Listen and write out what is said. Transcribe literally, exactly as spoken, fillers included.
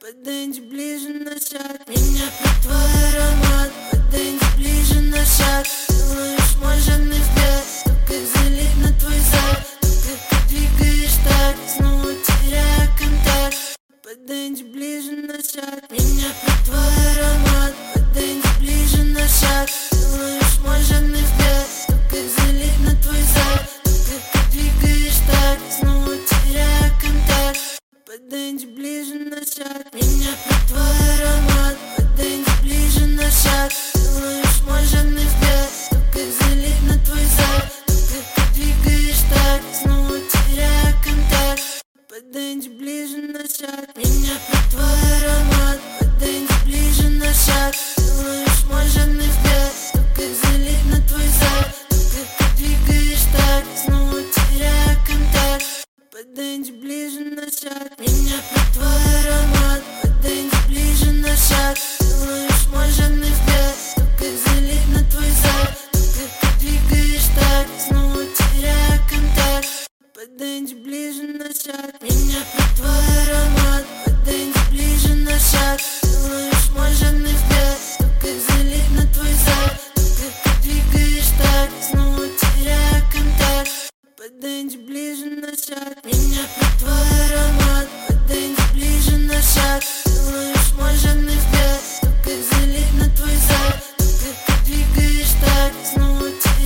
Подойди ближе на шаг, меня под твой аромат. Подойди ближе на шаг, ты ловишь мой жадный взгляд. То как залить на твой зад, то как ты двигаешь так, снова теряя контакт. Подойди ближе на шаг, меня под твой аромат. Подойди ближе на шаг, ты ловишь мой жадный взгляд. То как залить на твой зад, то как ты двигаешь так, снова теряя контакт. Подойди ближе на шаг, меня